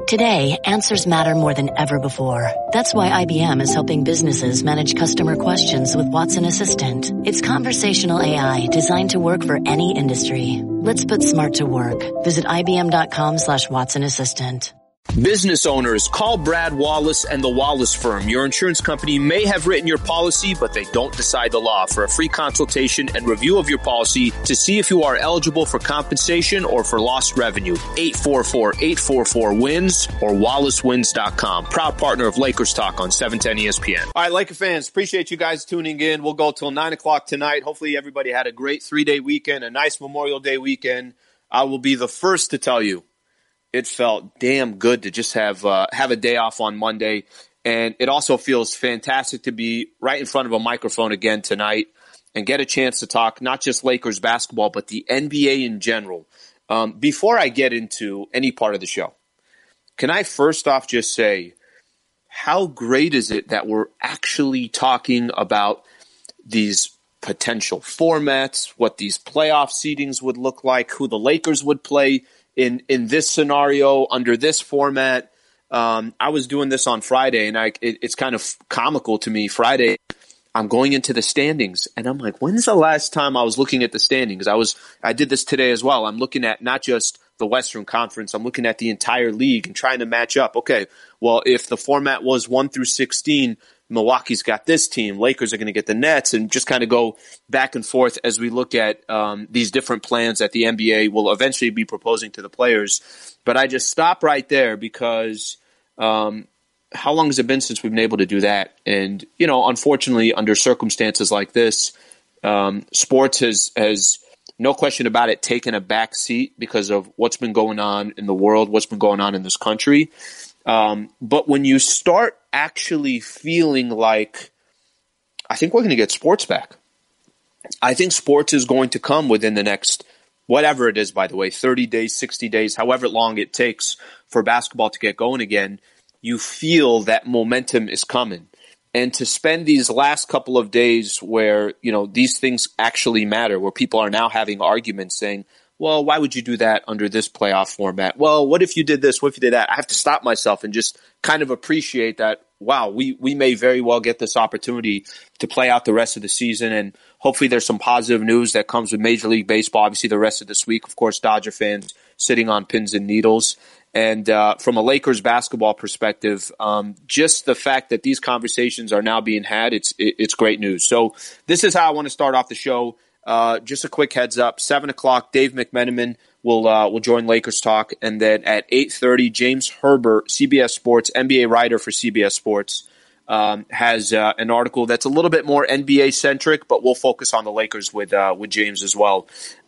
Today, answers matter more than ever before. That's why IBM is helping businesses manage customer questions with Watson Assistant. It's conversational AI designed to work for any industry. Let's put smart to work. Visit IBM.com/Watson Assistant. Business owners, call Brad Wallace and the Wallace Firm. Your insurance company may have written your policy, but they don't decide the law. For a free consultation and review of your policy to see if you are eligible for compensation or for lost revenue. 844-844-WINS or wallacewins.com. Proud partner of Lakers Talk on 710 ESPN. All right, Laker fans, appreciate you guys tuning in. We'll go till 9 o'clock tonight. Hopefully everybody had a great 3-day weekend, a nice Memorial Day weekend. I will be the first to tell you, it felt damn good to just have a day off on Monday. And it also feels fantastic to be right in front of a microphone again tonight and get a chance to talk not just Lakers basketball, but the NBA in general. Before I get into any part of the show, can I first off just say, how great is it that we're actually talking about these potential formats, what these playoff seedings would look like, who the Lakers would play in this scenario, under this format. I was doing this on Friday, and it's kind of comical to me. Friday, I'm going into the standings, and I'm like, when's the last time I was looking at the standings? I did this today as well. I'm looking at not just the Western Conference, I'm looking at the entire league and trying to match up. Okay, well, if the format was 1 through 16, Milwaukee's got this team, Lakers are going to get the Nets, and just kind of go back and forth as we look at these different plans that the NBA will eventually be proposing to the players. But I just stop right there because how long has it been since we've been able to do that? And, unfortunately, under circumstances like this, sports has no question about it taken a back seat because of what's been going on in the world, what's been going on in this country. But when you start actually feeling like, I think we're going to get sports back. I think sports is going to come within the next, whatever it is, by the way, 30 days, 60 days, however long it takes for basketball to get going again. You feel that momentum is coming. And to spend these last couple of days where, these things actually matter, where people are now having arguments saying, well, why would you do that under this playoff format? Well, what if you did this? What if you did that? I have to stop myself and just kind of appreciate that, wow, we may very well get this opportunity to play out the rest of the season. And hopefully there's some positive news that comes with Major League Baseball, obviously the rest of this week. Of course, Dodger fans sitting on pins and needles. And from a Lakers basketball perspective, just the fact that these conversations are now being had, it's great news. So this is how I want to start off the show. Just a quick heads up, 7 o'clock, Dave McMenamin will join Lakers Talk. And then at 8:30, James Herbert, CBS Sports, NBA writer for CBS Sports, has an article that's a little bit more NBA-centric, but we'll focus on the Lakers with James as well.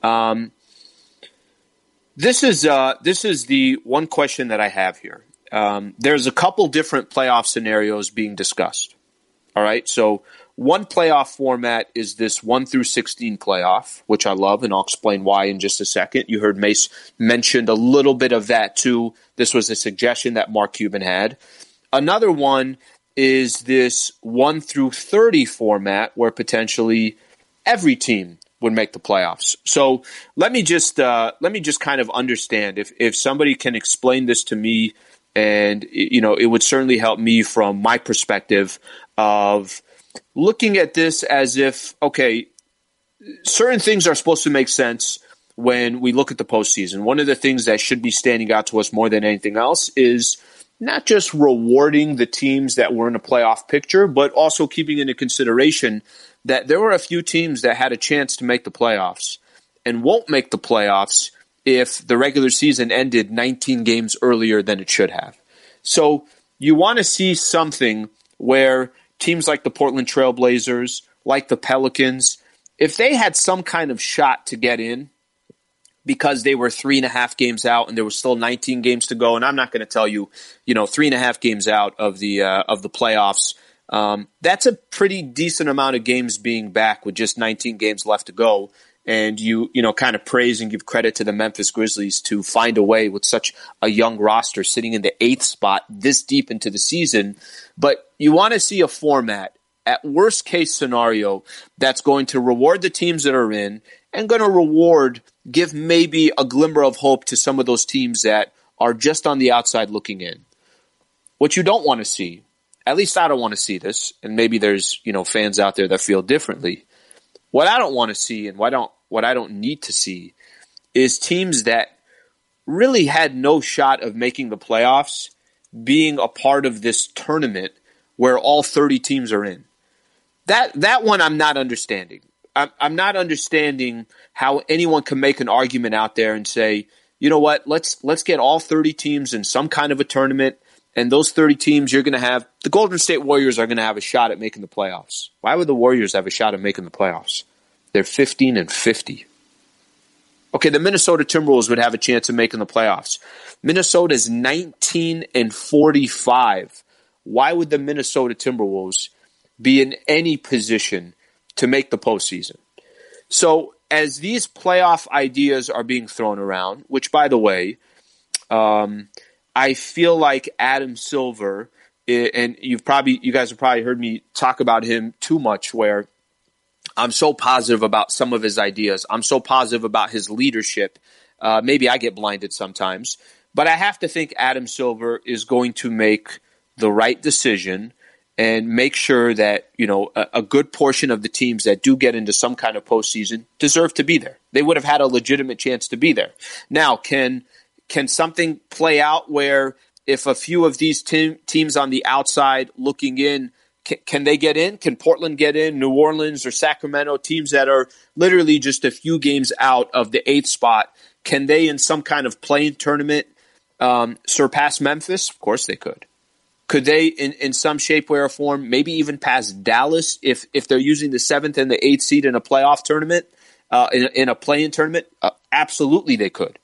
This is the one question that I have here. There's a couple different playoff scenarios being discussed. All right, so one playoff format is this 1 through 16 playoff, which I love, and I'll explain why in just a second. You heard Mace mentioned a little bit of that too. This was a suggestion that Mark Cuban had. Another one is this 1 through 30 format where potentially every team would make the playoffs. So let me just kind of understand if somebody can explain this to me, and it would certainly help me from my perspective of looking at this as if, okay, certain things are supposed to make sense when we look at the postseason. One of the things that should be standing out to us more than anything else is not just rewarding the teams that were in a playoff picture, but also keeping into consideration that there were a few teams that had a chance to make the playoffs and won't make the playoffs if the regular season ended 19 games earlier than it should have. So you want to see something where teams like the Portland Trail Blazers, like the Pelicans, if they had some kind of shot to get in because they were 3.5 games out and there was still 19 games to go, and I'm not going to tell you, 3.5 games out of the playoffs, that's a pretty decent amount of games being back with just 19 games left to go. And you kind of praise and give credit to the Memphis Grizzlies to find a way with such a young roster sitting in the 8th spot this deep into the season. But you want to see a format, at worst case scenario, that's going to reward the teams that are in and going to give maybe a glimmer of hope to some of those teams that are just on the outside looking in. What you don't want to see, at least I don't want to see this, and maybe there's, fans out there that feel differently. What I don't want to see and what I don't need to see is teams that really had no shot of making the playoffs being a part of this tournament where all 30 teams are in. That one I'm not understanding. I'm not understanding how anyone can make an argument out there and say, you know what, let's get all 30 teams in some kind of a tournament, and those 30 teams you're going to have, the Golden State Warriors are going to have a shot at making the playoffs. Why would the Warriors have a shot at making the playoffs? They're 15-50. Okay, the Minnesota Timberwolves would have a chance of making the playoffs. Minnesota's 19-45. Why would the Minnesota Timberwolves be in any position to make the postseason? So as these playoff ideas are being thrown around, which, by the way, I feel like Adam Silver, and you guys have probably heard me talk about him too much, where I'm so positive about some of his ideas. I'm so positive about his leadership. Maybe I get blinded sometimes, but I have to think Adam Silver is going to make the right decision and make sure that, a good portion of the teams that do get into some kind of postseason deserve to be there. They would have had a legitimate chance to be there. Now, can something play out where if a few of these teams on the outside looking in, can they get in? Can Portland get in? New Orleans or Sacramento, teams that are literally just a few games out of the 8th spot, can they in some kind of play-in tournament surpass Memphis? Of course they could. Could they, in some shape, way, or form, maybe even pass Dallas if they're using the 7th and the 8th seed in a playoff tournament, in a play-in tournament? Absolutely they could.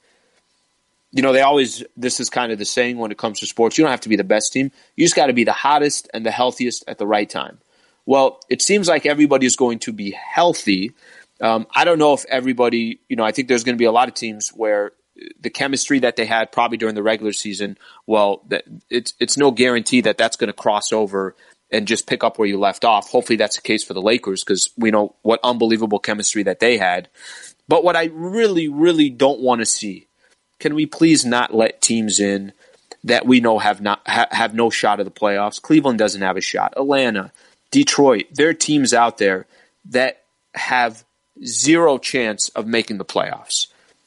This is kind of the saying when it comes to sports, you don't have to be the best team. You just got to be the hottest and the healthiest at the right time. Well, it seems like everybody is going to be healthy. I don't know if everybody, I think there's going to be a lot of teams where the chemistry that they had probably during the regular season, well, it's no guarantee that that's going to cross over and just pick up where you left off. Hopefully that's the case for the Lakers because we know what unbelievable chemistry that they had. But what I really, really don't want to see, can we please not let teams in that we know have no shot of the playoffs? Cleveland doesn't have a shot. Atlanta, Detroit, there are teams out there that have zero chance of making the playoffs.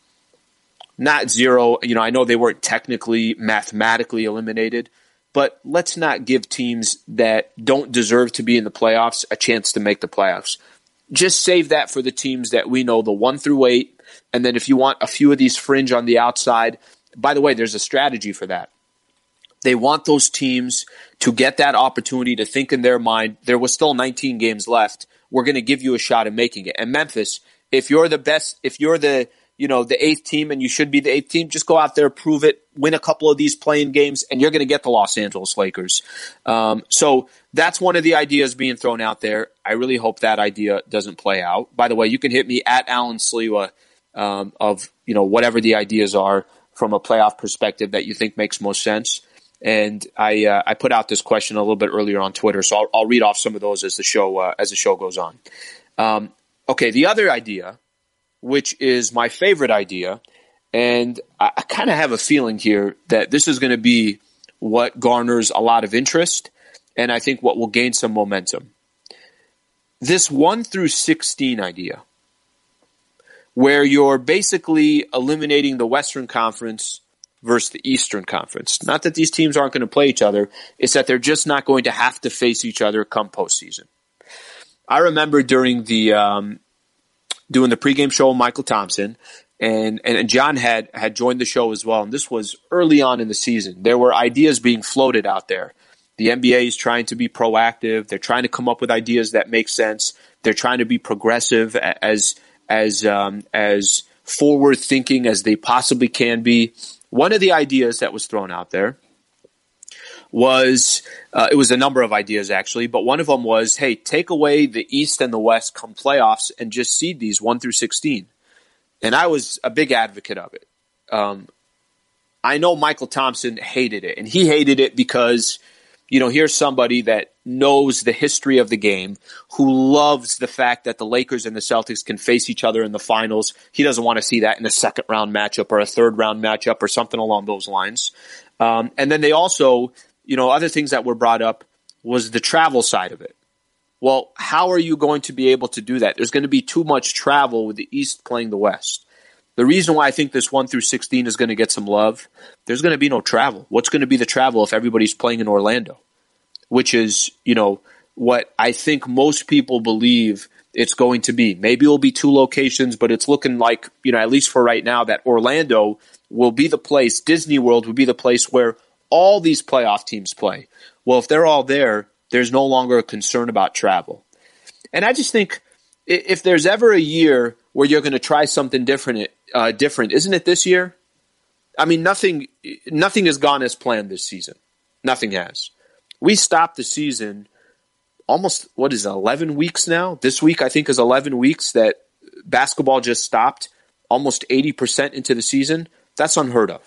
Not zero. I know they weren't technically, mathematically eliminated, but let's not give teams that don't deserve to be in the playoffs a chance to make the playoffs. Just save that for the teams that we know, the 1 through 8. And then if you want a few of these fringe on the outside, by the way, there's a strategy for that. They want those teams to get that opportunity to think in their mind, there was still 19 games left. We're going to give you a shot at making it. And Memphis, if you're the best, if you're the 8th team and you should be the 8th team, just go out there, prove it, win a couple of these playing games, and you're going to get the Los Angeles Lakers. So that's one of the ideas being thrown out there. I really hope that idea doesn't play out. By the way, you can hit me at Alan Sliwa of whatever the ideas are from a playoff perspective that you think makes most sense. And I put out this question a little bit earlier on Twitter, so I'll read off some of those as the show goes on. Okay, the other idea, which is my favorite idea, and I kind of have a feeling here that this is going to be what garners a lot of interest, and I think what will gain some momentum. This 1 through 16 idea, where you're basically eliminating the Western Conference versus the Eastern Conference. Not that these teams aren't going to play each other, it's that they're just not going to have to face each other come postseason. I remember during the doing the pregame show with Michael Thompson, and John had joined the show as well, and this was early on in the season. There were ideas being floated out there. The NBA is trying to be proactive. They're trying to come up with ideas that make sense. They're trying to be progressive as forward thinking as they possibly can be. One of the ideas that was thrown out there was, it was a number of ideas actually, but one of them was, hey, take away the East and the West come playoffs and just seed these 1 through 16. And I was a big advocate of it. I know Michael Thompson hated it, and he hated it because, here's somebody that knows the history of the game, who loves the fact that the Lakers and the Celtics can face each other in the finals. He doesn't want to see that in a second round matchup or a third round matchup or something along those lines. And then they also, other things that were brought up was the travel side of it. Well, how are you going to be able to do that? There's going to be too much travel with the East playing the West. The reason why I think this 1 through 16 is going to get some love, there's going to be no travel. What's going to be the travel if everybody's playing in Orlando? Which is, what I think most people believe it's going to be. Maybe it'll be 2 locations, but it's looking like, at least for right now, that Orlando will be the place, Disney World will be the place where all these playoff teams play. Well, if they're all there, there's no longer a concern about travel. And I just think if there's ever a year where you're going to try something different, isn't it this year? I mean, nothing has gone as planned this season. Nothing has. We stopped the season almost, 11 weeks now? This week, I think, is 11 weeks that basketball just stopped, almost 80% into the season. That's unheard of.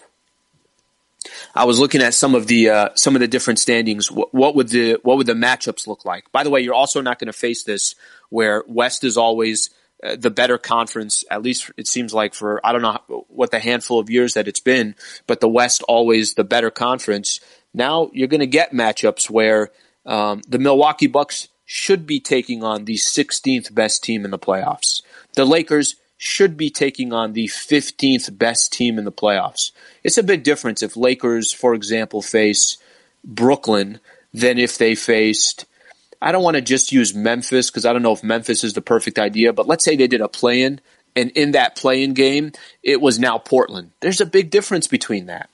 I was looking at some of the different standings. What would the matchups look like? By the way, you're also not going to face this where West is always the better conference, at least it seems like for, I don't know what the handful of years that it's been, but the West always the better conference. Now you're going to get matchups where the Milwaukee Bucks should be taking on the 16th best team in the playoffs. The Lakers should be taking on the 15th best team in the playoffs. It's a big difference if Lakers, for example, face Brooklyn than if they faced, I don't want to just use Memphis because I don't know if Memphis is the perfect idea, but let's say they did a play-in, and in that play-in game, it was now Portland. There's a big difference between that.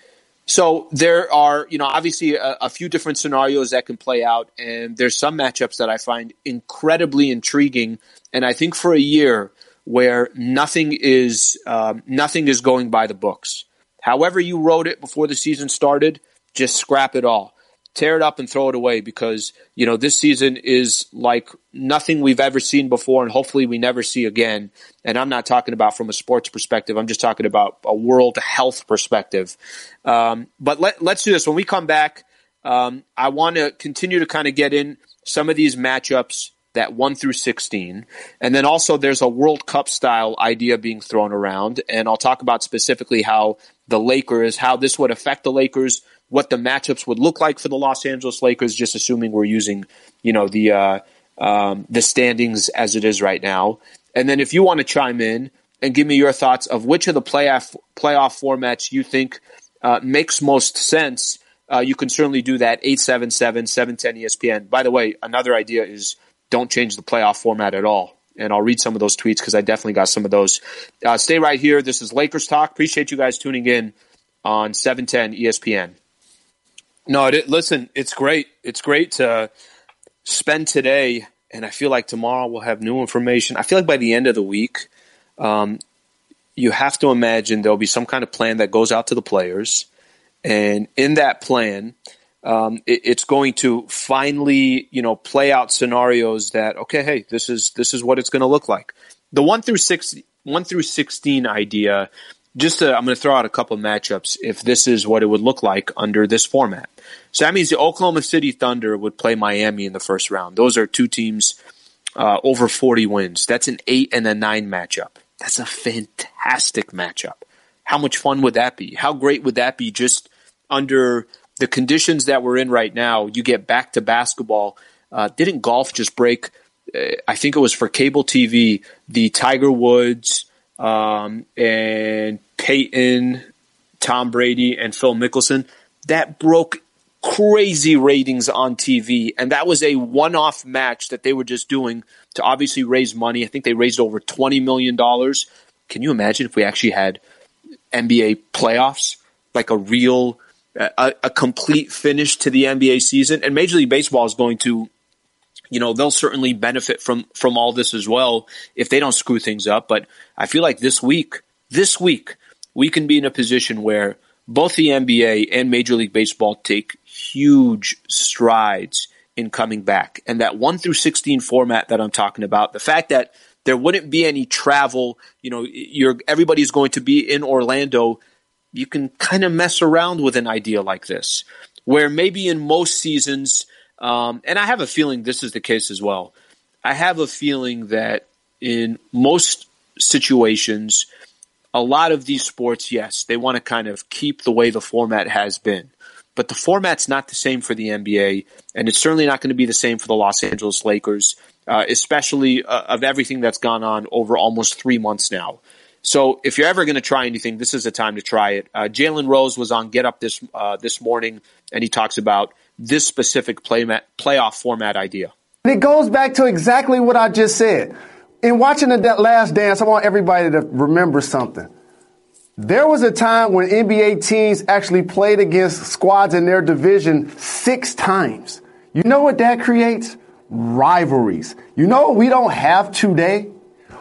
So there are, obviously a few different scenarios that can play out, and there's some matchups that I find incredibly intriguing, and I think for a year where nothing is going by the books. However you wrote it before the season started, just scrap it all. Tear it up and throw it away because, this season is like nothing we've ever seen before and hopefully we never see again. And I'm not talking about from a sports perspective. I'm just talking about a world health perspective. But let's do this. When we come back, I want to continue to kind of get in some of these matchups that 1 through 16. And then also there's a World Cup style idea being thrown around. And I'll talk about specifically how the Lakers, how this would affect the Lakers, what the matchups would look like for the Los Angeles Lakers, just assuming we're using, the standings as it is right now. And then if you want to chime in and give me your thoughts of which of the playoff formats you think makes most sense, you can certainly do that. 877-710-ESPN. By the way, another idea is don't change the playoff format at all. And I'll read some of those tweets because I definitely got some of those. Stay right here. This is Lakers Talk. Appreciate you guys tuning in on 710 ESPN. No, listen, it's great. It's great to spend today, and I feel like tomorrow we'll have new information. I feel like by the end of the week, you have to imagine there'll be some kind of plan that goes out to the players. And in that plan, it's going to finally, play out scenarios that, okay, hey, this is what it's going to look like. The 1 through 16 idea, I'm going to throw out a couple of matchups if this is what it would look like under this format. So that means the Oklahoma City Thunder would play Miami in the first round. Those are two teams over 40 wins. That's an 8 and a 9 matchup. That's a fantastic matchup. How much fun would that be? How great would that be just under the conditions that we're in right now? You get back to basketball. Didn't golf just break, I think it was for cable TV, the Tiger Woods and Peyton, Tom Brady, and Phil Mickelson? That broke crazy ratings on TV, and that was a one-off match that they were just doing to obviously raise money. I think they raised over $20 million. Can you imagine if we actually had NBA playoffs, like a real, a complete finish to the NBA season? And Major League Baseball is going to, they'll certainly benefit from all this as well if they don't screw things up. But I feel like this week, we can be in a position where both the NBA and Major League Baseball take huge strides in coming back. And that 1 through 16 format that I'm talking about, the fact that there wouldn't be any travel, everybody's going to be in Orlando, you can kind of mess around with an idea like this, where maybe in most seasons, And I have a feeling this is the case as well. I have a feeling that in most situations, a lot of these sports, yes, they want to kind of keep the way the format has been. But the format's not the same for the NBA, and it's certainly not going to be the same for the Los Angeles Lakers, especially of everything that's gone on over almost 3 months now. So if you're ever going to try anything, this is the time to try it. Jalen Rose was on Get Up this morning, and he talks about this specific playoff format idea. It goes back to exactly what I just said. In watching that Last Dance, I want everybody to remember something. There was a time when NBA teams actually played against squads in their division 6 times. You know what that creates? Rivalries. You know what we don't have today?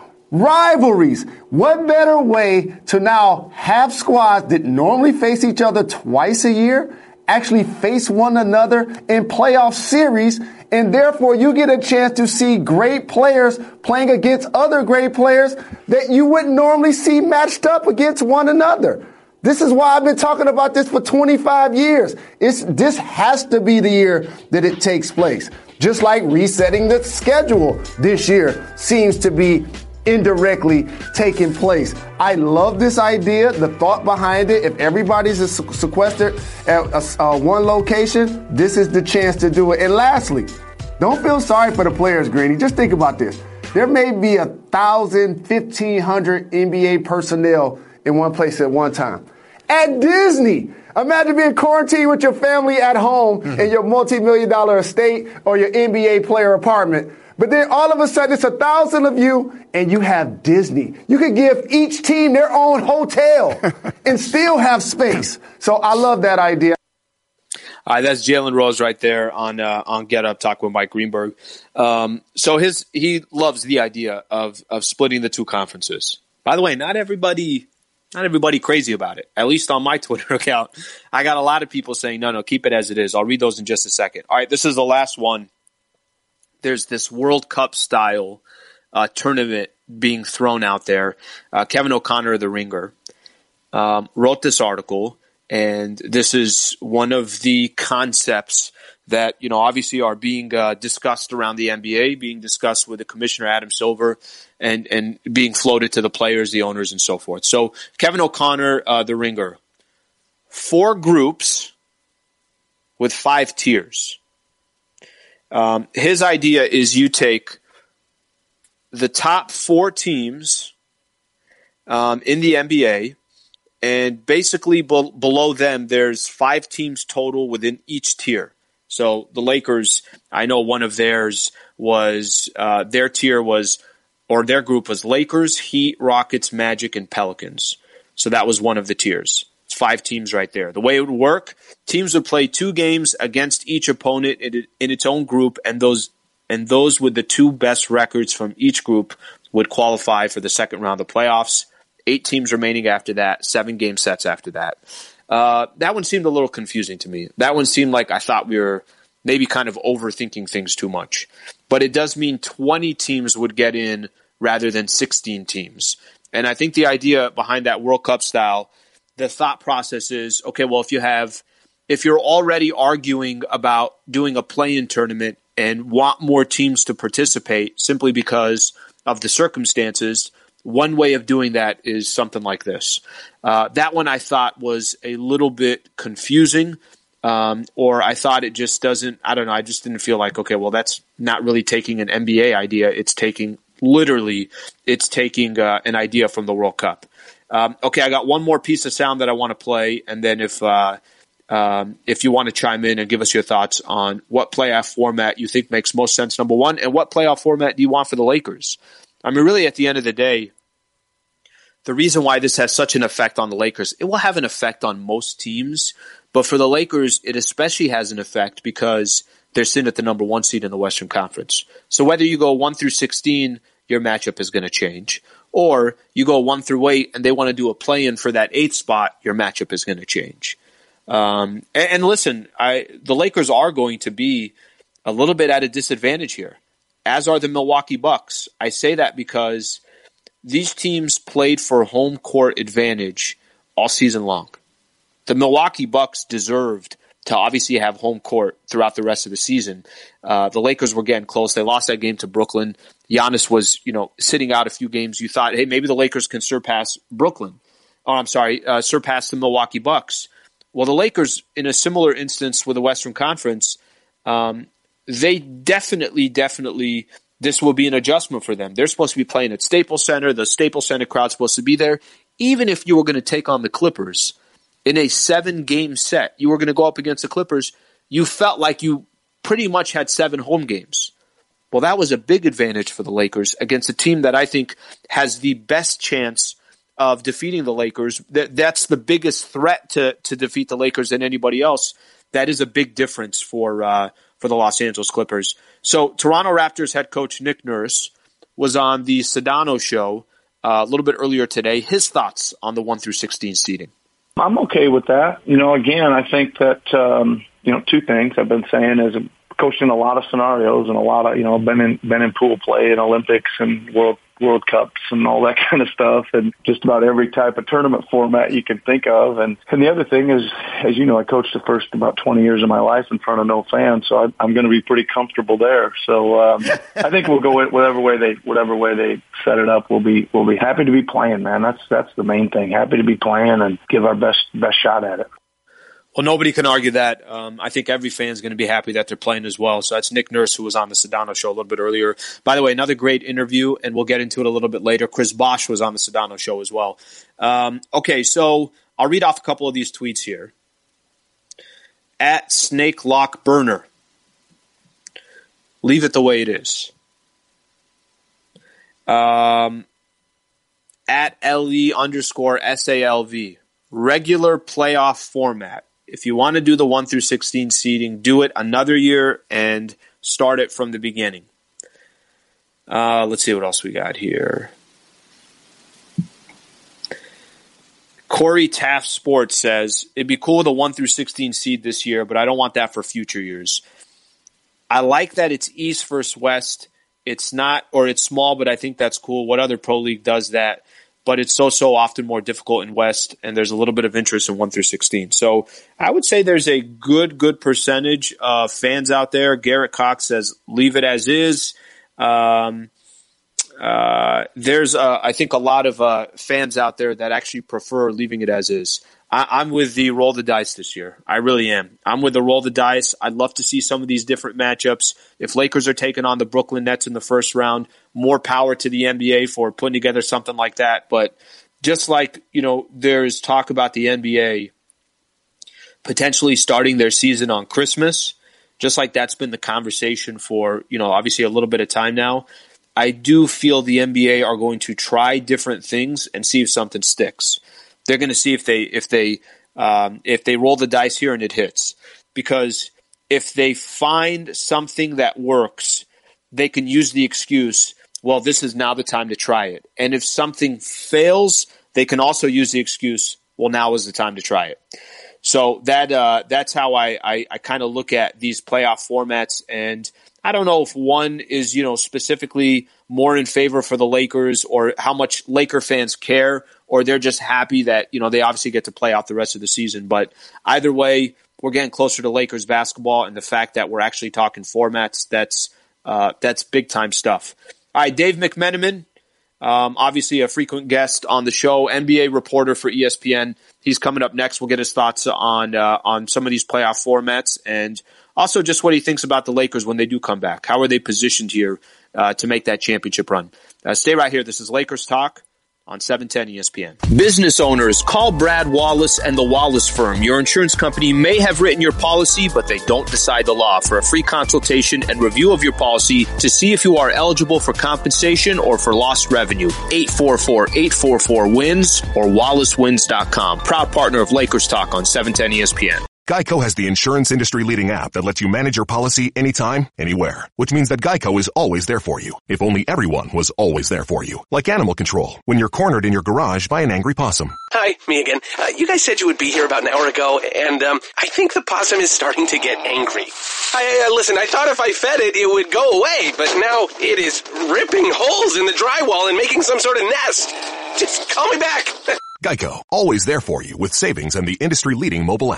Rivalries. What better way to now have squads that normally face each other twice a year actually face one another in playoff series, and therefore you get a chance to see great players playing against other great players that you wouldn't normally see matched up against one another. This is why I've been talking about this for 25 years. This has to be the year that it takes place. Just like resetting the schedule this year seems to be indirectly taking place. I love this idea, the thought behind it. If everybody's sequestered at one location, this is the chance to do it. And lastly, don't feel sorry for the players, Greeny. Just think about this. There may be 1,000, 1,500 NBA personnel in one place at one time. At Disney, imagine being quarantined with your family at home in your multi-million-dollar estate or your NBA player apartment. But then all of a sudden it's 1,000 of you and you have Disney. You could give each team their own hotel and still have space. So I love that idea. All right, that's Jalen Rose right there on Get Up, talking with Mike Greenberg. So he loves the idea of splitting the two conferences. By the way, not everybody crazy about it. At least on my Twitter account, I got a lot of people saying, no, keep it as it is. I'll read those in just a second. All right, this is the last one. There's this World Cup style tournament being thrown out there. Kevin O'Connor of The Ringer wrote this article, and this is one of the concepts that, obviously are being discussed around the NBA, being discussed with the commissioner, Adam Silver, and being floated to the players, the owners, and so forth. So Kevin O'Connor, The Ringer, 4 groups with 5 tiers. His idea is you take the top 4 teams in the NBA, and basically below them there's 5 teams total within each tier. So the Lakers, I know one of theirs was their tier was, or their group was Lakers, Heat, Rockets, Magic, and Pelicans. So that was one of the tiers. It's 5 teams right there. The way it would work, teams would play 2 games against each opponent in its own group, and those with the 2 best records from each group would qualify for the second round of the playoffs. 8 teams remaining after that, 7 game sets after that. That one seemed a little confusing to me. That one seemed like I thought we were maybe kind of overthinking things too much. But it does mean 20 teams would get in rather than 16 teams. And I think the idea behind that World Cup style, the thought process is, okay, well, if you're already arguing about doing a play-in tournament and want more teams to participate simply because of the circumstances, one way of doing that is something like this. That one I thought was a little bit confusing, or I thought it just doesn't, I don't know, I just didn't feel like, okay, well, that's not really taking an NBA idea. It's taking an idea from the World Cup. Okay, I got one more piece of sound that I want to play, and then if you want to chime in and give us your thoughts on what playoff format you think makes most sense, number one, and what playoff format do you want for the Lakers? I mean, really, at the end of the day, the reason why this has such an effect on the Lakers, it will have an effect on most teams, but for the Lakers, it especially has an effect because they're sitting at the number 1 seed in the Western Conference. So whether you go 1 through 16, your matchup is going to change. Or you go 1 through 8 and they want to do a play-in for that 8th spot, your matchup is going to change. And listen, the Lakers are going to be a little bit at a disadvantage here, as are the Milwaukee Bucks. I say that because these teams played for home court advantage all season long. The Milwaukee Bucks deserved to obviously have home court throughout the rest of the season. The Lakers were getting close. They lost that game to Brooklyn. Giannis was, sitting out a few games. You thought, hey, maybe the Lakers can surpass Brooklyn. Surpass the Milwaukee Bucks. Well, the Lakers, in a similar instance with the Western Conference, they definitely, this will be an adjustment for them. They're supposed to be playing at Staples Center. The Staples Center crowd's supposed to be there. Even if you were going to take on the Clippers in a 7-game set, you were going to go up against the Clippers, you felt like you pretty much had 7 home games. Well, that was a big advantage for the Lakers against a team that I think has the best chance of defeating the Lakers. That's the biggest threat to defeat the Lakers than anybody else. That is a big difference for the Los Angeles Clippers. So Toronto Raptors head coach Nick Nurse was on the Sedano show a little bit earlier today. His thoughts on the 1-16 seeding. I'm okay with that. Again, I think that, 2 things I've been saying is coached in a lot of scenarios and a lot of, been in pool play and Olympics and World Cups and all that kind of stuff, and just about every type of tournament format you can think of. And the other thing is, as you know, I coached the first about 20 years of my life in front of no fans, so I'm going to be pretty comfortable there. So I think we'll go with whatever way they set it up. We'll be happy to be playing, man. That's the main thing. Happy to be playing and give our best shot at it. Well, nobody can argue that. I think every fan's going to be happy that they're playing as well. So that's Nick Nurse, who was on the Sedano show a little bit earlier. By the way, another great interview, and we'll get into it a little bit later. Chris Bosh was on the Sedano show as well. Okay, so I'll read off a couple of these tweets here. At Snake Lock Burner. Leave it the way it is. At LE_SALV. Regular playoff format. If you want to do the 1-16 seeding, do it another year and start it from the beginning. Let's see what else we got here. Corey Taft Sports says, it'd be cool with a 1-16 seed this year, but I don't want that for future years. I like that it's East versus West. It's not, or it's small, but I think that's cool. What other pro league does that? But it's so often more difficult in West, and there's a little bit of interest in 1-16. So I would say there's a good percentage of fans out there. Garrett Cox says, leave it as is. There's, I think, a lot of fans out there that actually prefer leaving it as is. I'm with the roll the dice this year. I really am. I'm with the roll the dice. I'd love to see some of these different matchups. If Lakers are taking on the Brooklyn Nets in the first round, more power to the NBA for putting together something like that. But just like, there's talk about the NBA potentially starting their season on Christmas, just like that's been the conversation for, obviously a little bit of time now. I do feel the NBA are going to try different things and see if something sticks. They're going to see if they roll the dice here and it hits. Because if they find something that works, they can use the excuse, well, this is now the time to try it. And if something fails, they can also use the excuse, well, now is the time to try it. So that's how I kind of look at these playoff formats. And I don't know if one is, specifically more in favor for the Lakers or how much Laker fans care, or they're just happy that, they obviously get to play out the rest of the season. But either way, we're getting closer to Lakers basketball, and the fact that we're actually talking formats, that's big time stuff. All right, Dave McMenamin, obviously a frequent guest on the show, NBA reporter for ESPN. He's coming up next. We'll get his thoughts on some of these playoff formats and also just what he thinks about the Lakers when they do come back. How are they positioned here to make that championship run? Stay right here. This is Lakers Talk on 710 ESPN. Business owners, call Brad Wallace and the Wallace Firm. Your insurance company may have written your policy, but they don't decide the law. For a free consultation and review of your policy to see if you are eligible for compensation or for lost revenue. 844-844-WINS or wallacewins.com. Proud partner of Lakers Talk on 710 ESPN. Geico has the insurance industry-leading app that lets you manage your policy anytime, anywhere. Which means that Geico is always there for you. If only everyone was always there for you. Like animal control, when you're cornered in your garage by an angry possum. Hi, me again. You guys said you would be here about an hour ago, and I think the possum is starting to get angry. Listen, I thought if I fed it, it would go away, but now it is ripping holes in the drywall and making some sort of nest. Just call me back. Geico, always there for you with savings and the industry-leading mobile app.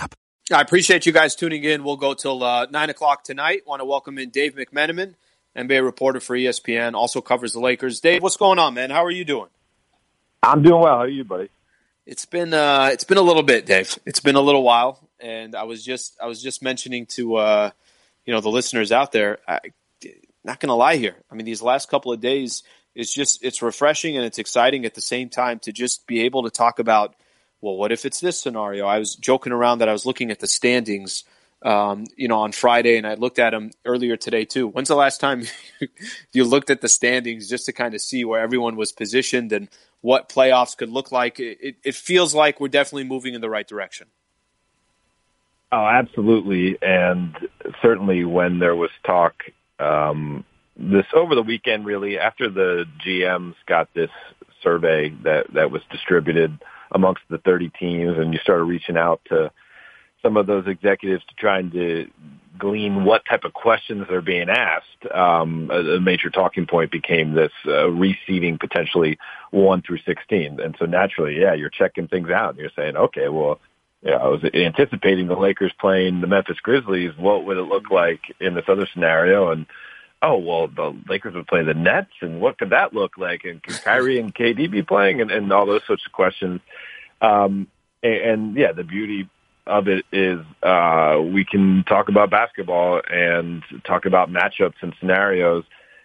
I appreciate you guys tuning in. We'll go till 9 o'clock tonight. Want to welcome in Dave McMenamin, NBA reporter for ESPN, also covers the Lakers. Dave, what's going on, man? How are you doing? I'm doing well. How are you, buddy? It's been a little bit, Dave. It's been a little while, and I was just mentioning to the listeners out there. Not going to lie here. I mean, these last couple of days, it's refreshing and it's exciting at the same time to just be able to talk about, well, what if it's this scenario? I was joking around that I was looking at the standings, on Friday, and I looked at them earlier today too. When's the last time you looked at the standings just to kind of see where everyone was positioned and what playoffs could look like? It feels like we're definitely moving in the right direction. Oh, absolutely. And certainly when there was talk this over the weekend, really, after the GMs got this survey that was distributed amongst the 30 teams, and you started reaching out to some of those executives to trying to glean what type of questions are being asked, a major talking point became this reseeding potentially 1 through 16. And so naturally, yeah, you're checking things out. And you're saying, okay, well, yeah, I was anticipating the Lakers playing the Memphis Grizzlies. What would it look like in this other scenario? And, oh, well, the Lakers would play the Nets, and what could that look like? And could Kyrie and KD be playing? And all those sorts of questions. And yeah, the beauty of it is we can talk about basketball and talk about matchups and scenarios.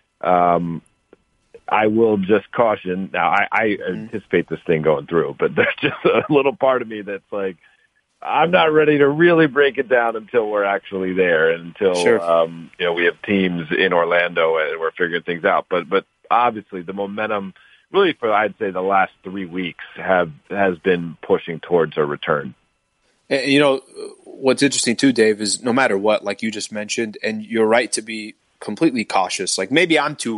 I will just caution. Now, I anticipate this thing going through, but there's just a little part of me that's like, I'm not ready to really break it down until we're actually there, and until sure. We have teams in Orlando and we're figuring things out. But obviously, the momentum, really for I'd say the last 3 weeks, has been pushing towards a return. And, what's interesting too, Dave, is no matter what, like you just mentioned, and you're right to be completely cautious. Like maybe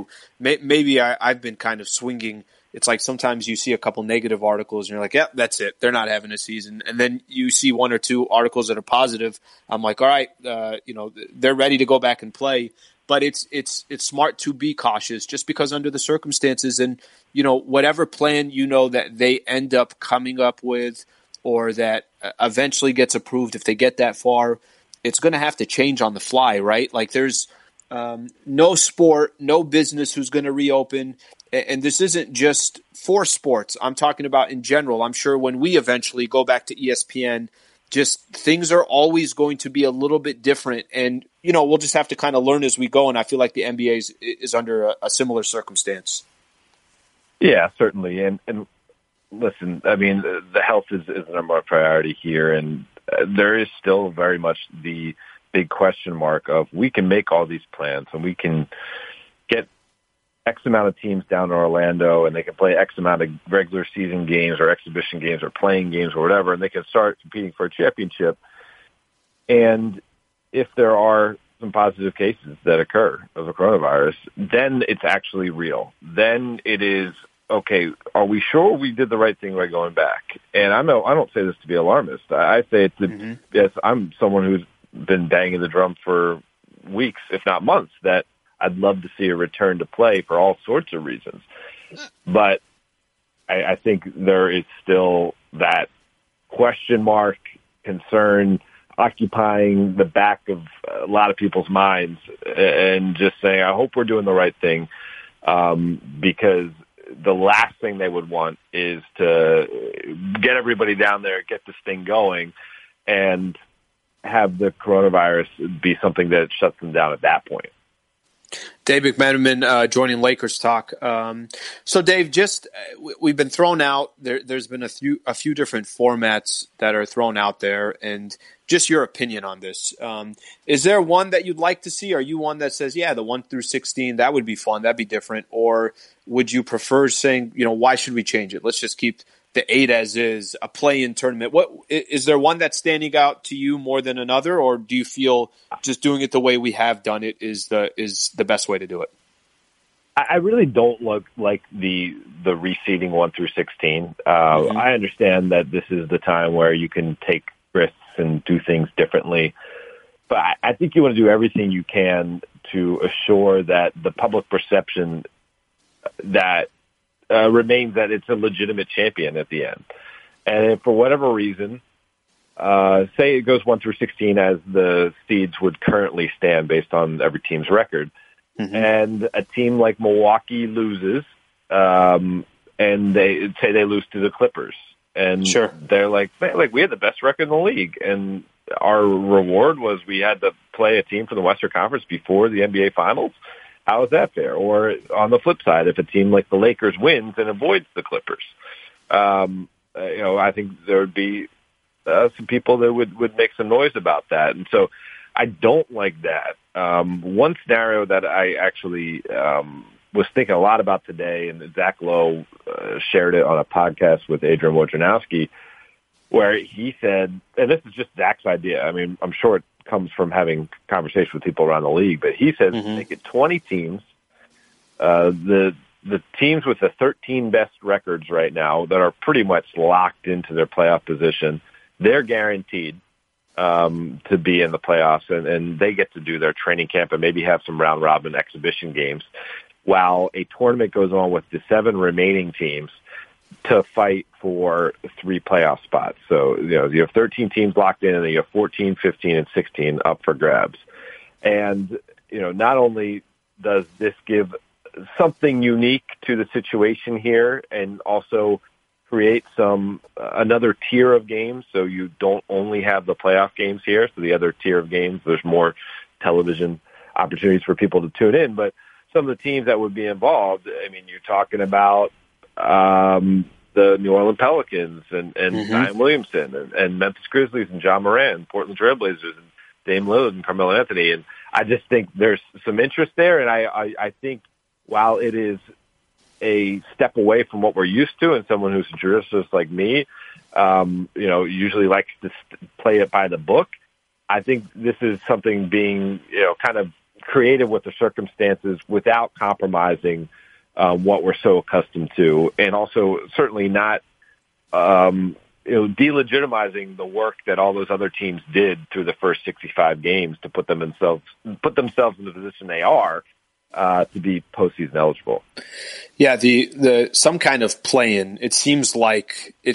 I've been kind of swinging. It's like sometimes you see a couple negative articles and you're like, yeah, that's it. They're not having a season. And then you see 1 or 2 articles that are positive. I'm like, all right, they're ready to go back and play. But it's smart to be cautious just because under the circumstances and, whatever plan, that they end up coming up with or that eventually gets approved, if they get that far, it's going to have to change on the fly, right? Like there's no sport, no business who's going to reopen. And this isn't just for sports. I'm talking about in general. I'm sure when we eventually go back to ESPN, just things are always going to be a little bit different. And, we'll just have to kind of learn as we go. And I feel like the NBA is under a similar circumstance. Yeah, certainly. And listen, I mean, the health is the number one priority here. And there is still very much the big question mark of we can make all these plans and we can get X amount of teams down to Orlando and they can play X amount of regular season games or exhibition games or playing games or whatever, and they can start competing for a championship. And if there are some positive cases that occur of the coronavirus, then it's actually real. Then it is, okay, are we sure we did the right thing by going back? And I don't say this to be alarmist. I say it's yes, I'm someone who's been banging the drum for weeks, if not months, that I'd love to see a return to play for all sorts of reasons. But I think there is still that question mark, concern occupying the back of a lot of people's minds, and just saying, I hope we're doing the right thing, because the last thing they would want is to get everybody down there, get this thing going, and have the coronavirus be something that shuts them down at that point. Dave McMenamin joining Lakers Talk. So, Dave, just we've been thrown out. There's been a few different formats that are thrown out there, and just your opinion on this. Is there one that you'd like to see? Are you one that says, yeah, the 1 through 16, that would be fun, that'd be different? Or would you prefer saying, why should we change it? Let's just keep the 8 as is, a play-in tournament. What is there one that's standing out to you more than another, or do you feel just doing it the way we have done it is the best way to do it? I really don't look like the reseeding 1 through 16. I understand that this is the time where you can take risks and do things differently, but I think you want to do everything you can to assure that the public perception that remains that it's a legitimate champion at the end. And if for whatever reason say it goes 1 through 16 as the seeds would currently stand based on every team's record, and a team like Milwaukee loses, and they say they lose to the Clippers, and they're like, man, like we had the best record in the league, and our reward was we had to play a team from the Western Conference before the NBA Finals. How is that fair? Or on the flip side, if a team like the Lakers wins and avoids the Clippers, I think there would be some people that would make some noise about that. And so I don't like that. One scenario that I actually was thinking a lot about today, and Zach Lowe shared it on a podcast with Adrian Wojnarowski, where he said, and this is just Zach's idea. I mean, I'm sure it comes from having conversations with people around the league, but he says make it 20 teams. The teams with the 13 best records right now that are pretty much locked into their playoff position, they're guaranteed to be in the playoffs, and they get to do their training camp and maybe have some round-robin exhibition games, while a tournament goes on with the 7 remaining teams to fight for 3 playoff spots. So, you have 13 teams locked in, and then you have 14, 15, and 16 up for grabs. And, not only does this give something unique to the situation here and also create another tier of games, so you don't only have the playoff games here, so the other tier of games, there's more television opportunities for people to tune in. But some of the teams that would be involved, I mean, you're talking about the New Orleans Pelicans and Zion Williamson and Memphis Grizzlies and John Moran, Portland Trail Blazers and Dame Lillard and Carmelo Anthony. And I just think there's some interest there. And I think while it is a step away from what we're used to, and someone who's a jurist like me, usually likes to play it by the book, I think this is something being, kind of creative with the circumstances without compromising what we're so accustomed to, and also certainly not, delegitimizing the work that all those other teams did through the first 65 games to put themselves in the position they are to be postseason eligible. Yeah, the some kind of play-in. It feels like the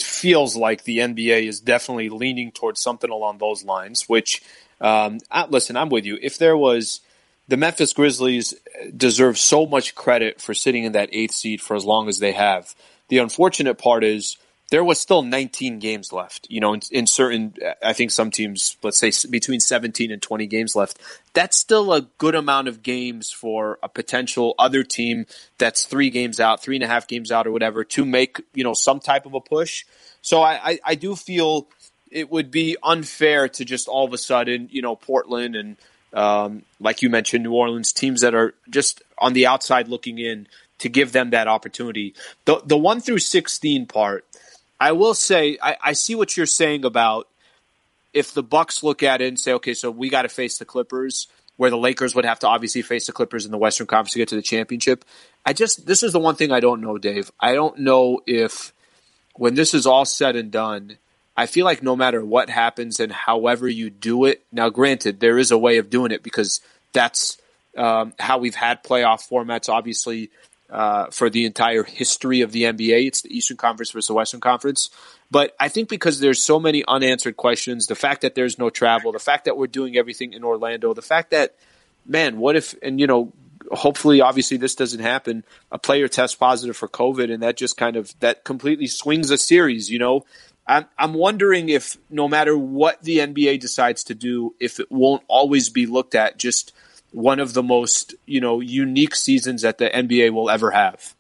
NBA is definitely leaning towards something along those lines. Which, listen, I'm with you. If there was. The Memphis Grizzlies deserve so much credit for sitting in that 8th seed for as long as they have. The unfortunate part is there was still 19 games left. In certain, I think some teams, let's say between 17 and 20 games left. That's still a good amount of games for a potential other team that's 3 games out, 3.5 games out or whatever to make, some type of a push. So I do feel it would be unfair to just all of a sudden, Portland and like you mentioned, New Orleans, teams that are just on the outside looking in, to give them that opportunity. The 1 through 16 part, I will say, I see what you're saying about if the Bucks look at it and say, okay, so we got to face the Clippers, where the Lakers would have to obviously face the Clippers in the Western Conference to get to the championship. This is the one thing I don't know, Dave. I don't know if when this is all said and done, I feel like no matter what happens and however you do it, now granted, there is a way of doing it because that's how we've had playoff formats, obviously, for the entire history of the NBA. It's the Eastern Conference versus the Western Conference. But I think because there's so many unanswered questions, the fact that there's no travel, the fact that we're doing everything in Orlando, the fact that, man, what if, and hopefully, obviously, this doesn't happen, a player tests positive for COVID, and that just that completely swings a series, I'm wondering if no matter what the NBA decides to do, if it won't always be looked at just one of the most, unique seasons that the NBA will ever have.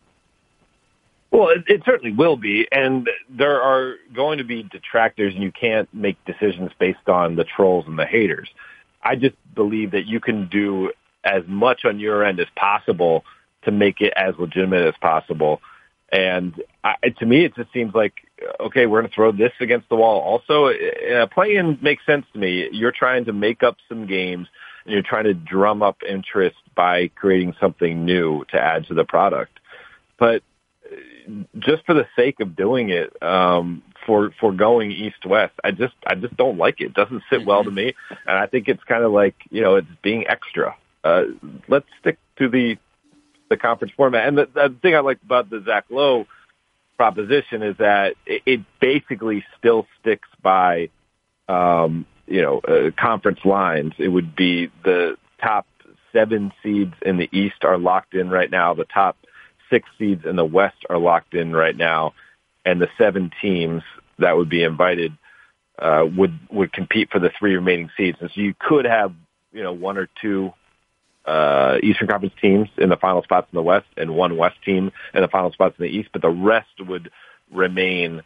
Well, it certainly will be. And there are going to be detractors, and you can't make decisions based on the trolls and the haters. I just believe that you can do as much on your end as possible to make it as legitimate as possible. And to me, it just seems like, okay, we're going to throw this against the wall. Also, play-in makes sense to me. You're trying to make up some games, and you're trying to drum up interest by creating something new to add to the product. But just for the sake of doing it, for going East-West, I just don't like it. It doesn't sit well to me, and I think it's kind of like, it's being extra. Let's stick to the conference format. And the thing I like about the Zach Lowe proposition is that it basically still sticks by conference lines. It would be the top 7 seeds in the East are locked in right now. The top 6 seeds in the West are locked in right now. And the 7 teams that would be invited would compete for the 3 remaining seeds. And so you could have, 1 or 2 Eastern Conference teams in the final spots in the West and 1 West team in the final spots in the East, but the rest would remain,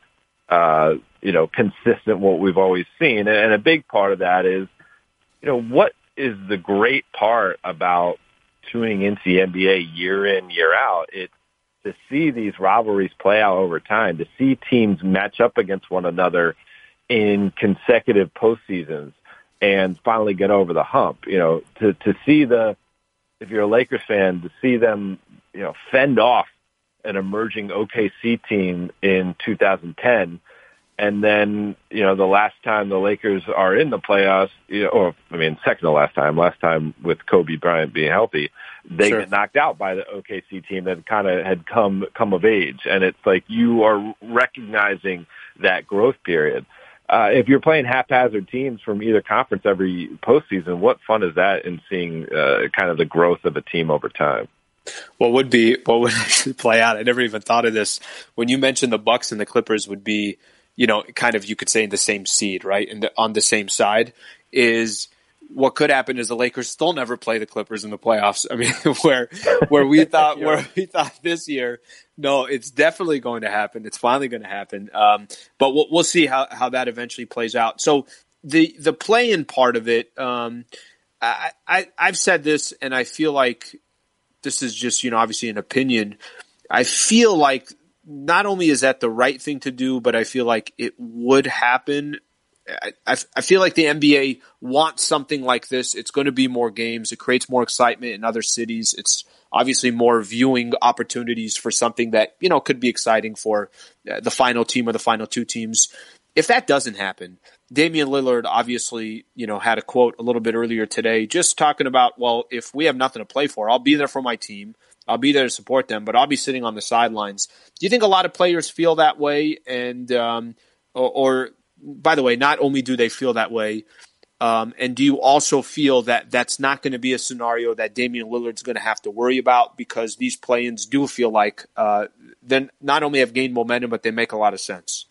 consistent what we've always seen. And a big part of that is, what is the great part about tuning into the NBA year in, year out? It's to see these rivalries play out over time, to see teams match up against one another in consecutive postseasons and finally get over the hump. To see if you're a Lakers fan, to see them, fend off an emerging OKC team in 2010. And then, the last time the Lakers are in the playoffs, second to last time with Kobe Bryant being healthy, they get knocked out by the OKC team that kind of had come of age. And it's like you are recognizing that growth period. If you're playing haphazard teams from either conference every postseason, what fun is that in seeing kind of the growth of a team over time? What would actually play out? I never even thought of this. When you mentioned the Bucks and the Clippers would be, kind of, you could say, in the same seed, right? And on the same side is what could happen is the Lakers still never play the Clippers in the playoffs. I mean, where we thought this year, no, it's definitely going to happen. It's finally going to happen. But we'll see how that eventually plays out. So the play-in part of it, I've said this, and I feel like this is just, obviously an opinion. I feel like not only is that the right thing to do, but I feel like it would happen. I feel like the NBA wants something like this. It's going to be more games. It creates more excitement in other cities. It's obviously more viewing opportunities for something that, could be exciting for the final team or the final 2 teams. If that doesn't happen, Damian Lillard obviously, had a quote a little bit earlier today just talking about, well, if we have nothing to play for, I'll be there for my team. I'll be there to support them, but I'll be sitting on the sidelines. Do you think a lot of players feel that way? And or by the way, not only do they feel that way, and do you also feel that that's not going to be a scenario that Damian Lillard's going to have to worry about because these play-ins do feel like then not only have gained momentum, but they make a lot of sense?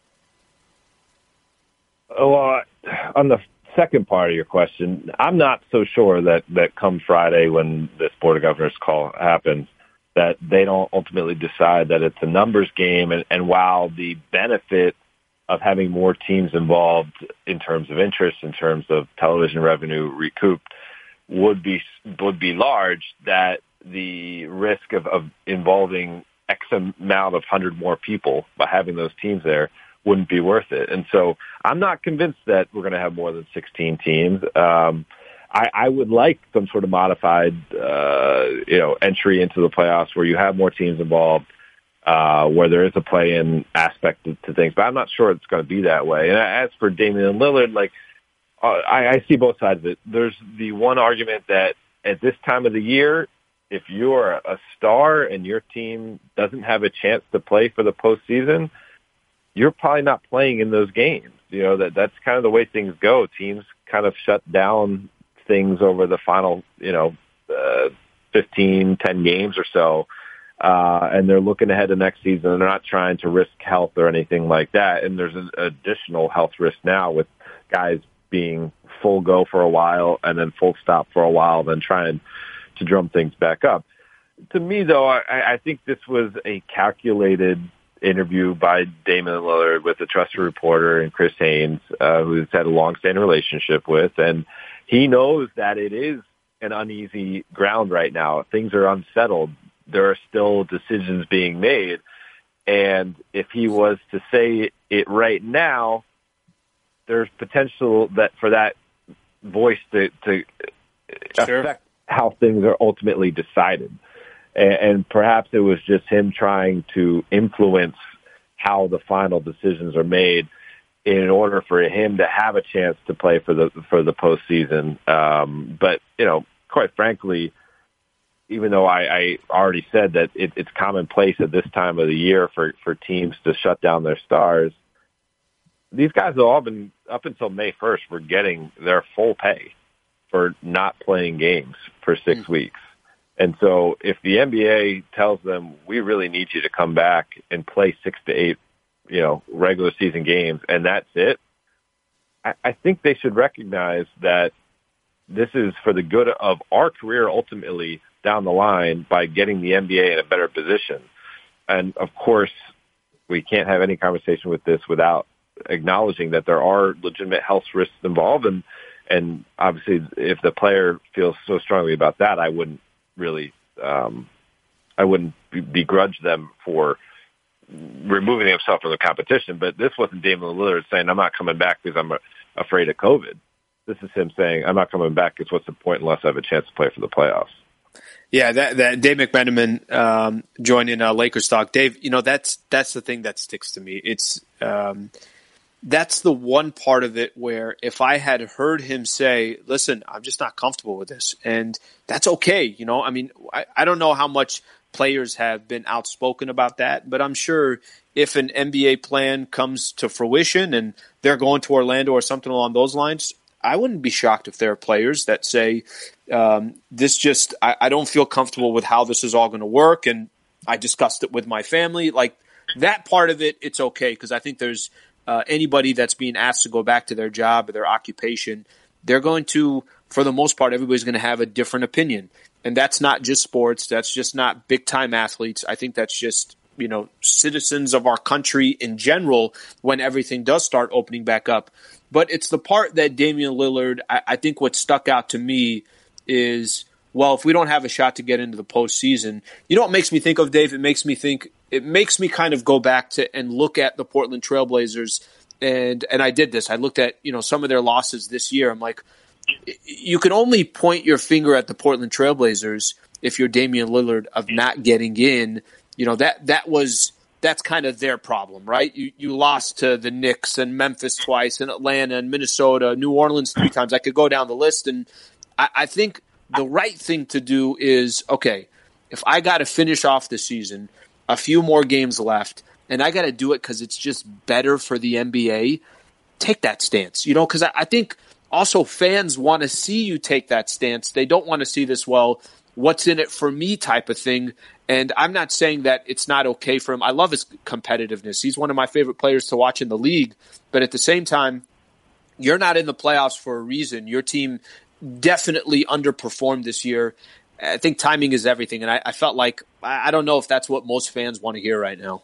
Well, on the second part of your question, I'm not so sure that come Friday when this Board of Governors call happens, that they don't ultimately decide that it's a numbers game. And while the benefit of having more teams involved in terms of interest, in terms of television revenue recouped, would be large, that the risk of involving X amount of 100 more people by having those teams there wouldn't be worth it. And so I'm not convinced that we're going to have more than 16 teams. I would like some sort of modified, entry into the playoffs where you have more teams involved, where there is a play-in aspect to things. But I'm not sure it's going to be that way. And as for Damian Lillard, I see both sides of it. There's the one argument that at this time of the year, if you're a star and your team doesn't have a chance to play for the postseason, you're probably not playing in those games. That's kind of the way things go. Teams kind of shut down things over the final, 10 games or so. And they're looking ahead to next season, and they're not trying to risk health or anything like that. And there's an additional health risk now with guys being full go for a while and then full stop for a while, then trying to drum things back up. To me, though, I think this was a calculated interview by Damian Lillard with a trusted reporter and Chris Haynes, who's had a long-standing relationship with, and he knows that it is an uneasy ground right now. Things are unsettled. There are still decisions being made, and if he was to say it right now, there's potential that for that voice to affect how things are ultimately decided. And perhaps it was just him trying to influence how the final decisions are made in order for him to have a chance to play for the postseason. But quite frankly, even though I already said that it's commonplace at this time of the year for teams to shut down their stars, these guys have all been, up until May 1st, were getting their full pay for not playing games for 6 weeks. And so if the NBA tells them, we really need you to come back and play 6 to 8, regular season games, and that's it, I think they should recognize that this is for the good of our career ultimately down the line by getting the NBA in a better position. And, of course, we can't have any conversation with this without acknowledging that there are legitimate health risks involved. And obviously, if the player feels so strongly about that, I wouldn't really begrudge them for removing himself from the competition. But this wasn't Damian Lillard saying, I'm not coming back because I'm afraid of COVID. This is him saying, I'm not coming back because what's the point unless I have a chance to play for the playoffs. Yeah, that Dave McMenamin joining Lakers Talk. Dave, that's the thing that sticks to me. It's that's the one part of it where if I had heard him say, listen, I'm just not comfortable with this, and that's okay. I mean, I don't know how much players have been outspoken about that, but I'm sure if an NBA plan comes to fruition and they're going to Orlando or something along those lines, I wouldn't be shocked if there are players that say, I don't feel comfortable with how this is all going to work, and I discussed it with my family. Like, that part of it, it's okay, because I think there's anybody that's being asked to go back to their job or their occupation, they're going to, for the most part, everybody's going to have a different opinion. And that's not just sports. That's just not big-time athletes. I think that's just, citizens of our country in general when everything does start opening back up. But it's the part that Damian Lillard, I think what stuck out to me is, well, if we don't have a shot to get into the postseason, what makes me think of, Dave? It makes me kind of go back to and look at the Portland Trailblazers, and I did this. I looked at, some of their losses this year. I'm like, you can only point your finger at the Portland Trailblazers if you're Damian Lillard of not getting in. That's kind of their problem, right? You lost to the Knicks and Memphis twice and Atlanta and Minnesota, New Orleans 3 times. I could go down the list, and I think the right thing to do is, okay, if I got to finish off the season, a few more games left, and I got to do it because it's just better for the NBA, take that stance. Because I think also fans want to see you take that stance. They don't want to see this, well, what's in it for me type of thing. And I'm not saying that it's not okay for him. I love his competitiveness. He's one of my favorite players to watch in the league. But at the same time, you're not in the playoffs for a reason. Your team definitely underperformed this year. I think timing is everything. And I felt like, I don't know if that's what most fans want to hear right now.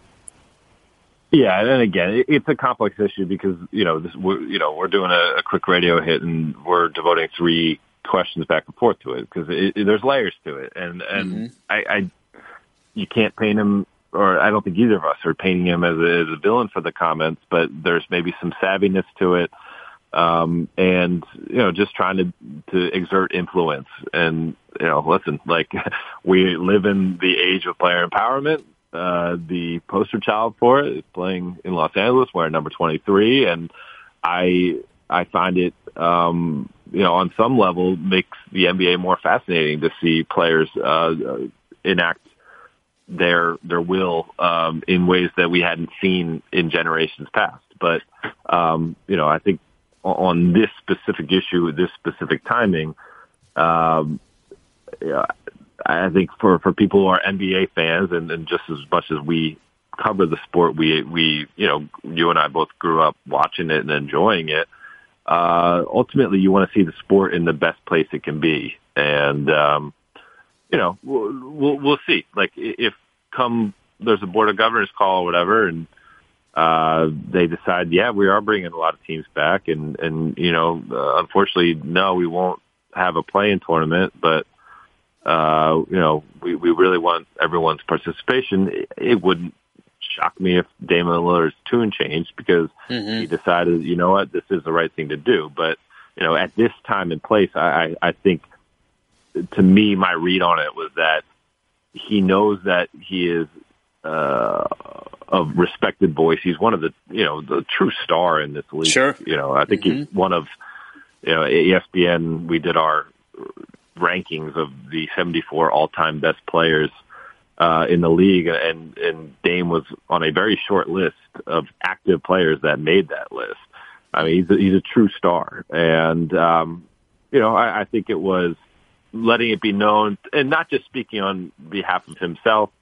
Yeah, and again, it's a complex issue because, we're doing a quick radio hit and we're devoting 3 questions back and forth to it because there's layers to it, and you can't paint him, or I don't think either of us are painting him as a villain for the comments, but there's maybe some savviness to it, and just trying to exert influence. And listen, like, we live in the age of player empowerment. The poster child for it is playing in Los Angeles, wearing number 23, and I find it, on some level, makes the NBA more fascinating to see players enact their will in ways that we hadn't seen in generations past. But I think on this specific issue, this specific timing, I think for people who are NBA fans, and just as much as we cover the sport, we you and I both grew up watching it and enjoying it. Ultimately, you want to see the sport in the best place it can be, and we'll see. Like, if there's a board of governors call or whatever, and they decide, yeah, we are bringing a lot of teams back, and unfortunately, no, we won't have a play-in tournament, but we really want everyone's participation. It wouldn't shock me if Damian Lillard's tune changed because he decided, this is the right thing to do. But, at this time and place, I think, to me, my read on it was that he knows that he is a respected voice. He's one of the true star in this league. Sure. I think he's one of, ESPN, we did our rankings of the 74 all-time best players. in the league, and Dame was on a very short list of active players that made that list. I mean, he's a true star, and I think it was letting it be known, and not just speaking on behalf of himself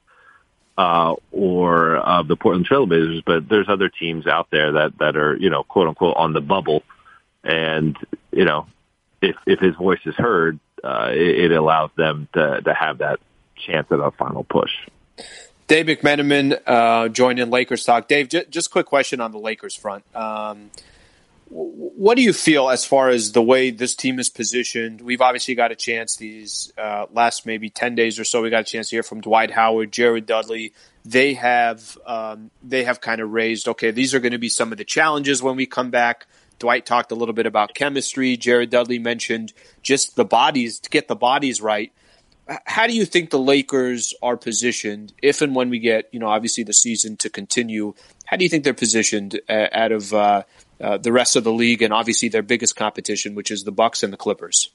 or of the Portland Trailblazers, but there's other teams out there that are, quote unquote, on the bubble, and if his voice is heard, it allows them to have that chance at a final push. Dave McMenamin joined in Lakers Talk. Dave, just a quick question on the Lakers front. What do you feel as far as the way this team is positioned? We've obviously got a chance these last maybe 10 days or so. We got a chance to hear from Dwight Howard, Jared Dudley. They have kind of raised, okay, these are going to be some of the challenges when we come back. Dwight talked a little bit about chemistry. Jared Dudley mentioned just the bodies, to get the bodies right. How do you think the Lakers are positioned if and when we get, obviously the season to continue? How do you think they're positioned out of the rest of the league and obviously their biggest competition, which is the Bucks and the Clippers?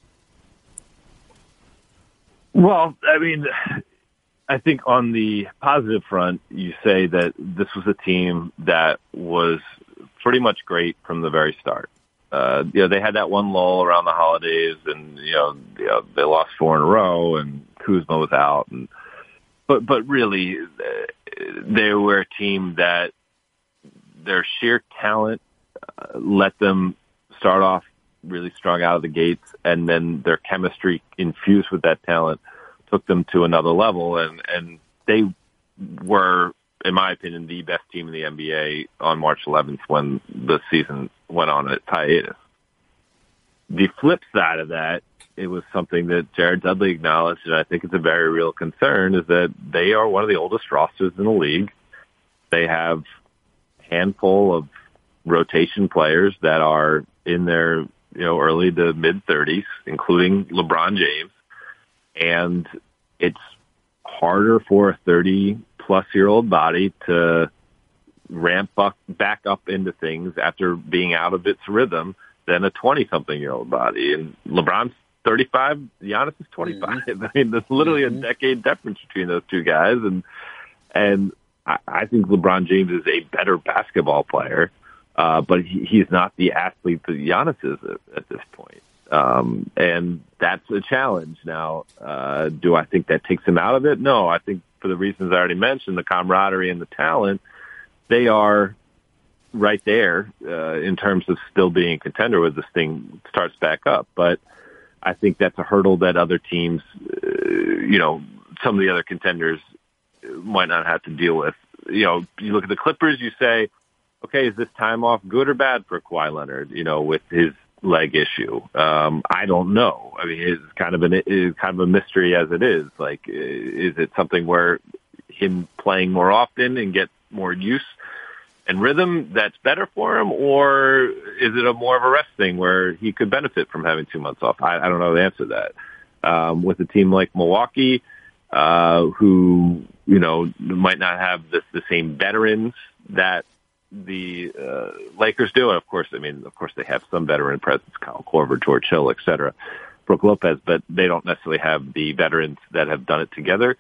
Well, I mean, I think on the positive front, you say that this was a team that was pretty much great from the very start. They had that one lull around the holidays, and they lost 4 in a row, and Kuzma was out, but really they were a team that their sheer talent let them start off really strong out of the gates, and then their chemistry infused with that talent took them to another level, and they were, in my opinion, the best team in the NBA on March 11th when the season went on its hiatus. The flip side of that, it was something that Jared Dudley acknowledged, and I think it's a very real concern, is that they are one of the oldest rosters in the league. They have a handful of rotation players that are in their early to mid-30s, including LeBron James, and it's harder for a 30-plus-year-old body to ramp back up into things after being out of its rhythm than a 20-something-year-old body. And LeBron's 35, Giannis is 25. I mean, there's literally a decade difference between those two guys, and I think LeBron James is a better basketball player, but he's not the athlete that Giannis is at this point. And that's a challenge. Now, do I think that takes him out of it? No, I think for the reasons I already mentioned, the camaraderie and the talent, they are right there in terms of still being a contender when this thing starts back up. But I think that's a hurdle that other teams, some of the other contenders might not have to deal with. You look at the Clippers, you say, okay, is this time off good or bad for Kawhi Leonard, with his leg issue? I don't know. I mean, it's kind of a mystery as it is. Like, is it something where him playing more often and get more use and rhythm that's better for him, or is it more of a rest thing where he could benefit from having 2 months off? I don't know the answer to that. With a team like Milwaukee, who might not have the same veterans that the Lakers do, and of course they have some veteran presence, Kyle Korver, George Hill, etc., Brook Lopez, but they don't necessarily have the veterans that have done it together.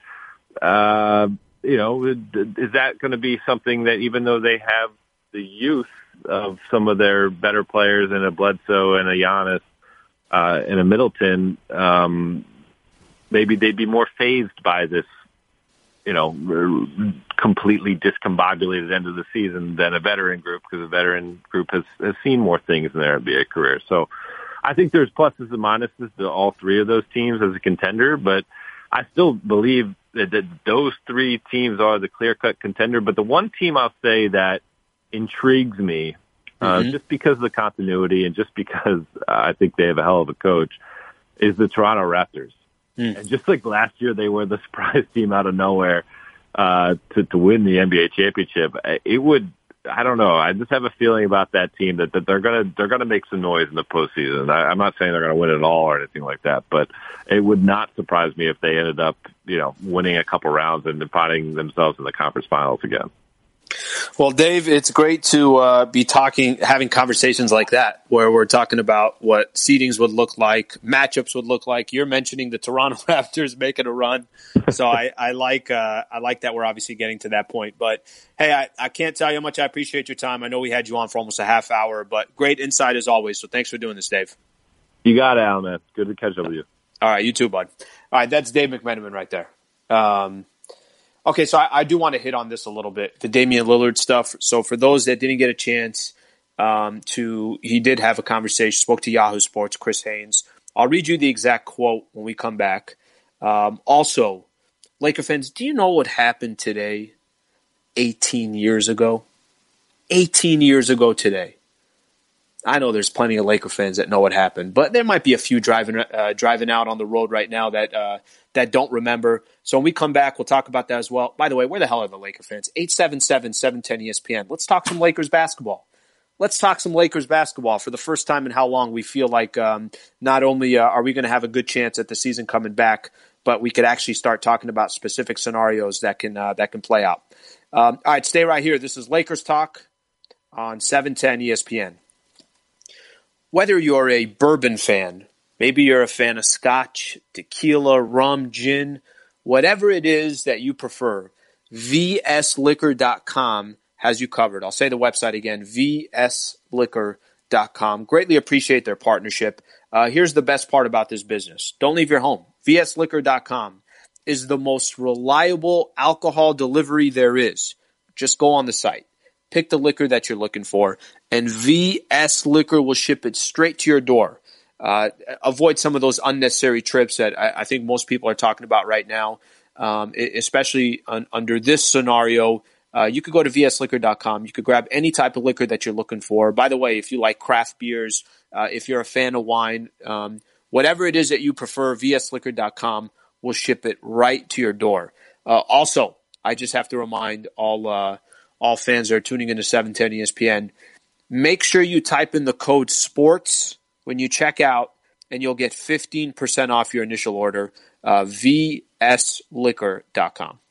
Is that going to be something that, even though they have the youth of some of their better players in a Bledsoe and a Giannis and a Middleton, maybe they'd be more fazed by this, completely discombobulated end of the season than a veteran group, because a veteran group has seen more things in their NBA career. So I think there's pluses and minuses to all three of those teams as a contender, but I still believe that those three teams are the clear-cut contender. But the one team I'll say that intrigues me, just because of the continuity and just because I think they have a hell of a coach, is the Toronto Raptors. And just like last year, they were the surprise team out of nowhere to win the NBA championship. I don't know. I just have a feeling about that team that they're gonna make some noise in the postseason. I'm not saying they're gonna win it all or anything like that, but it would not surprise me if they ended up, winning a couple rounds and finding themselves in the conference finals again. Well, Dave, it's great to be having conversations like that, where we're talking about what seedings would look like, matchups would look like. You're mentioning the Toronto Raptors making a run, so I like that we're obviously getting to that point. But hey, I can't tell you how much I appreciate your time. I know we had you on for almost a half hour, but great insight as always. So thanks for doing this, Dave. You got it, Al, man. Good to catch up with you. All right, you too, bud. All right, that's Dave McMenamin right there. Okay, so I do want to hit on this a little bit, the Damian Lillard stuff. So for those that didn't get a chance he did have a conversation, spoke to Yahoo Sports, Chris Haynes. I'll read you the exact quote when we come back. Also, Laker fans, do you know what happened today 18 years ago? 18 years ago today. I know there's plenty of Laker fans that know what happened, but there might be a few driving out on the road right now that don't remember. So when we come back, we'll talk about that as well. By the way, where the hell are the Laker fans? 877-710-ESPN. Let's talk some Lakers basketball. Let's talk some Lakers basketball. For the first time in how long, we feel like not only are we going to have a good chance at the season coming back, but we could actually start talking about specific scenarios that can play out. All right, stay right here. This is Lakers Talk on 710 ESPN. Whether you're a bourbon fan, maybe you're a fan of scotch, tequila, rum, gin, whatever it is that you prefer, vsliquor.com has you covered. I'll say the website again, vsliquor.com. Greatly appreciate their partnership. Here's the best part about this business. Don't leave your home. vsliquor.com is the most reliable alcohol delivery there is. Just go on the site. Pick the liquor that you're looking for, and VS Liquor will ship it straight to your door. Avoid some of those unnecessary trips that I think most people are talking about right now, especially under this scenario. You could go to vsliquor.com. You could grab any type of liquor that you're looking for. By the way, if you like craft beers, if you're a fan of wine, whatever it is that you prefer, vsliquor.com will ship it right to your door. Also, I just have to remind all fans that are tuning into 710 ESPN, make sure you type in the code SPORTS when you check out, and you'll get 15% off your initial order, vsliquor.com.